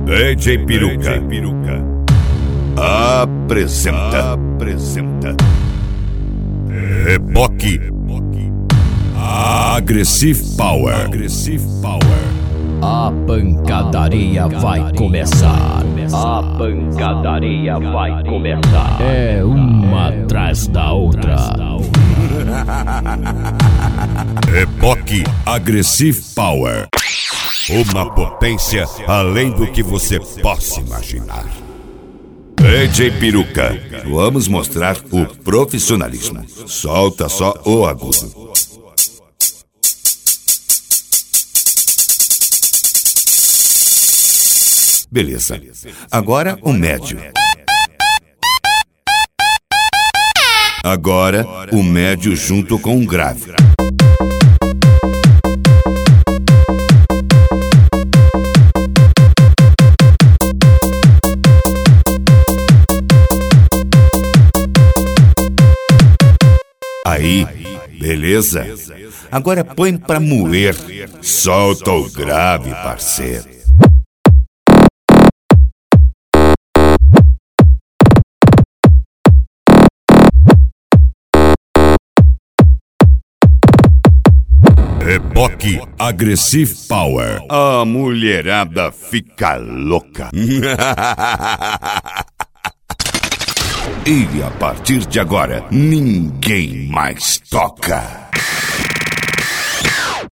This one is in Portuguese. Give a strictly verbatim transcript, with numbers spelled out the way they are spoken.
D J Peruca apresenta apresenta Reboque Aggressive Power. Aggressive Power. A pancadaria vai começar. A pancadaria vai começar. É uma atrás da outra. Reboque Aggressive Power. Uma potência além do que você possa imaginar. D J Peruca, vamos mostrar o profissionalismo. Solta só o agudo. Beleza. Agora o médio. Agora o médio junto com o grave. Aí, beleza? Agora põe pra moer. Solta o grave, parceiro. Reboque Aggressive Power. A mulherada fica louca. E a partir de agora, ninguém mais toca.